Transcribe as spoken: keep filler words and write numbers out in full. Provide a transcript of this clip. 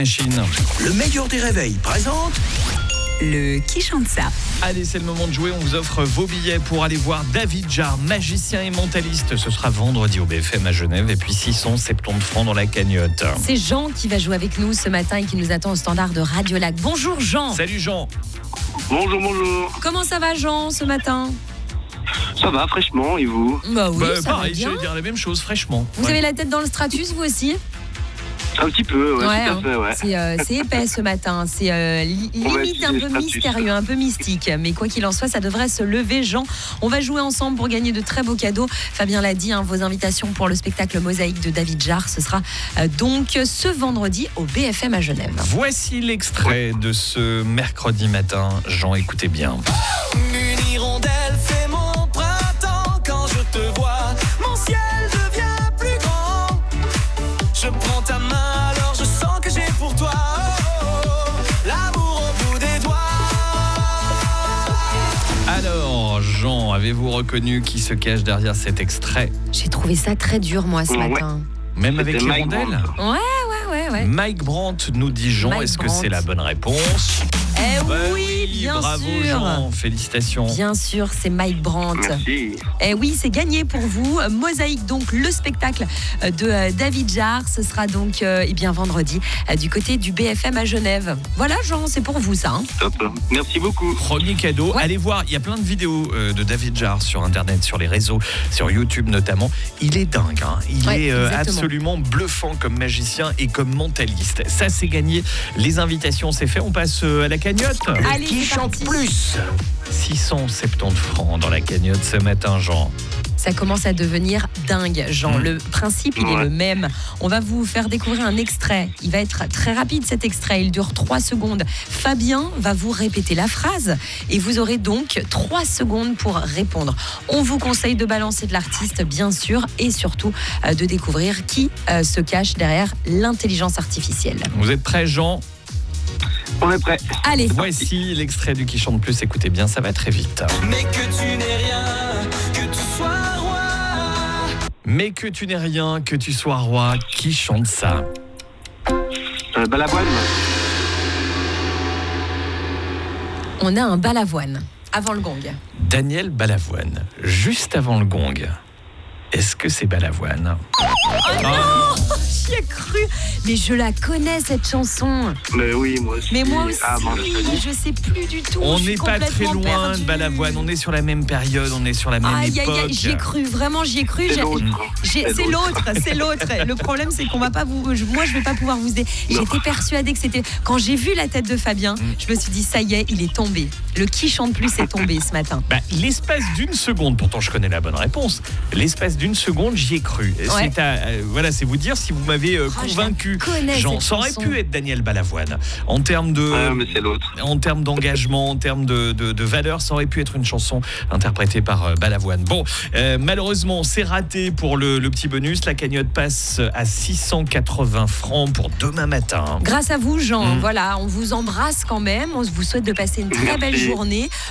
Machine. Le meilleur des réveils présente le Qui chante ça. Allez, c'est le moment de jouer. On vous offre vos billets pour aller voir David Jarre, magicien et mentaliste. Ce sera vendredi au B F M à Genève. Et puis six cent soixante-dix francs dans la cagnotte. C'est Jean qui va jouer avec nous ce matin et qui nous attend au standard de Radio Lac. Bonjour Jean. Salut Jean. Bonjour, bonjour. Comment ça va Jean ce matin? Ça va fraîchement et vous? Bah oui, bah, ça pareil, va bien. j'allais dire la même chose, fraîchement. Vous Ouais. avez la tête dans le stratus vous aussi? Un petit peu, ouais, Ouais, tout à hein. fait, ouais. C'est, euh, c'est épais ce matin, c'est euh, li- On va limite essayer un le peu stratus. mystérieux, un peu mystique. Mais quoi qu'il en soit, ça devrait se lever Jean. On va jouer ensemble pour gagner de très beaux cadeaux. Fabien l'a dit, hein, vos invitations pour le spectacle Mosaïque de David Jarre, ce sera euh, donc ce vendredi au B F M à Genève. Voici l'extrait de ce mercredi matin. Jean, écoutez bien. Une hirondelle fait mon printemps. Quand je te vois, mon ciel devient plus grand. Je prends ta main, alors je sens que j'ai pour toi oh, oh, oh, l'amour au bout des doigts. Alors, Jean, avez-vous reconnu qui se cache derrière cet extrait? J'ai trouvé ça très dur moi ce Ouais. matin. Même avec C'était Mike l'hirondelle? Brandt. Ouais, ouais, ouais, ouais. Mike Brandt, nous dit Jean. Mike Est-ce que Brandt. c'est la bonne réponse? Eh Bah oui, bien bravo sûr. Jean, félicitations. Bien sûr, c'est Mike Brandt. Merci. Eh oui, c'est gagné pour vous. Mosaïque, donc le spectacle de euh, David Jarre. Ce sera donc euh, eh bien vendredi euh, du côté du B F M à Genève. Voilà, Jean, c'est pour vous ça. Hein. Top. Merci beaucoup. Premier cadeau, Ouais. allez voir, il y a plein de vidéos euh, de David Jarre sur internet, sur les réseaux, sur YouTube notamment. Il est dingue, hein. il Ouais, est euh, exactement. absolument bluffant comme magicien et comme mentaliste. Ça c'est gagné, les invitations c'est fait, on passe euh, à la cagnotte. Allez, Qui c'est chante parti. plus six cent soixante-dix francs dans la cagnotte ce matin, Jean. Ça commence à devenir dingue, Jean. Mmh. Le principe, il est Ouais. le même. On va vous faire découvrir un extrait. Il va être très rapide cet extrait. Il dure trois secondes. Fabien va vous répéter la phrase et vous aurez donc trois secondes pour répondre. On vous conseille de balancer de l'artiste, bien sûr, et surtout euh, de découvrir qui euh, se cache derrière l'intelligence artificielle. Vous êtes prêts, Jean? On est prêt. Allez, Voici l'extrait du Qui chante plus, écoutez bien, ça va très vite. Mais que tu n'es rien, que tu sois roi. Mais que tu n'es rien, que tu sois roi, qui chante ça? Euh, Balavoine. on a un balavoine avant le gong. Daniel Balavoine, juste avant le gong. Est-ce que c'est Balavoine? Oh non, j'y ai cru. Mais je la connais cette chanson. Mais oui, moi aussi. Mais moi aussi, Ah, mince. je sais plus du tout. On je suis n'est pas très complètement loin perdue. de Balavoine, on est sur la même période, on est sur la même Aïe, aïe, époque. aïe, j'y ai cru, vraiment, j'y ai cru. C'est J'ai- l'autre. j'ai- C'est C'est l'autre, c'est l'autre. Le problème, c'est qu'on va pas vous. je- Moi, je vais pas pouvoir vous aider. Non. J'étais persuadée que c'était. Quand j'ai vu la tête de Fabien, je me suis dit, ça y est, il est tombé. Le qui chante plus est tombé ce matin. Bah, l'espace d'une seconde, pourtant je connais la bonne réponse, l'espace d'une seconde, j'y ai cru. C'est à, euh, voilà, c'est vous dire si vous m'avez euh, Oh, je la convaincu. connais, Jean, cette ça aurait chanson. pu être Daniel Balavoine. En termes de, Ah, mais c'est l'autre. en termes d'engagement, en termes de, de, de valeur, ça aurait pu être une chanson interprétée par euh, Balavoine. Bon, euh, malheureusement, c'est raté pour le, le petit bonus. La cagnotte passe à six cent quatre-vingts francs pour demain matin. Grâce à vous, Jean. Mm. Voilà, on vous embrasse quand même. On vous souhaite de passer une très Merci. belle journée.